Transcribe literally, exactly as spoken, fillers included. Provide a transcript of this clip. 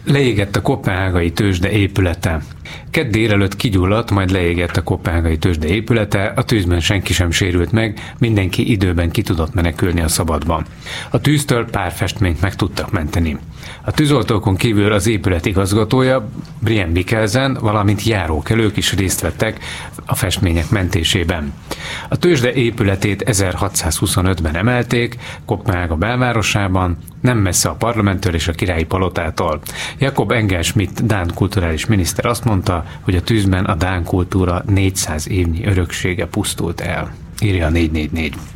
Leégett a koppenhágai tőzsde épülete. Kedd délelőtt kigyulladt, majd leégett a koppenhágai tőzsde épülete, a tűzben senki sem sérült meg, mindenki időben ki tudott menekülni a szabadba. A tűztől pár festményt meg tudtak menteni. A tűzoltókon kívül az épület igazgatója, Brian Mikkelsen, valamint járókelők is részt vettek a festmények mentésében. A tőzsde épületét ezerhatszázhuszonötben emelték, Koppenhága belvárosában, nem messze a parlamenttől és a királyi palotától. Jakob Engel-Schmidt dán kulturális miniszter azt mondta, hogy a tűzben a dán kultúra négyszáz évnyi öröksége pusztult el. Írja a négy négy négy.